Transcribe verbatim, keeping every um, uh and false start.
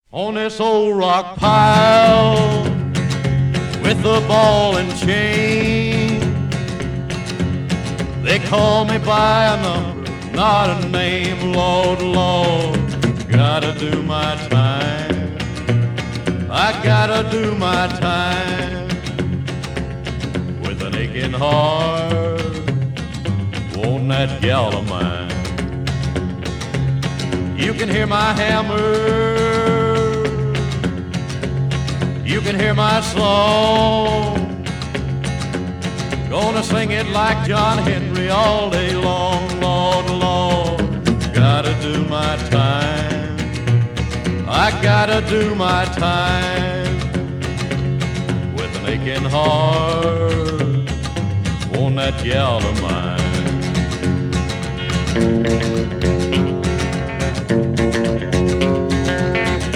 On this old rock pile with the ball and chain, they call me by a number, not a name. Lord, Lord, gotta do my time. I gotta do my time with an aching heart. Won't that gal of mine? You can hear my hammer, you can hear my song. Gonna sing it like John Henry all day long. Lord, Lord, gotta do my time. I gotta do my time with an aching heart. Won't that gal of mine?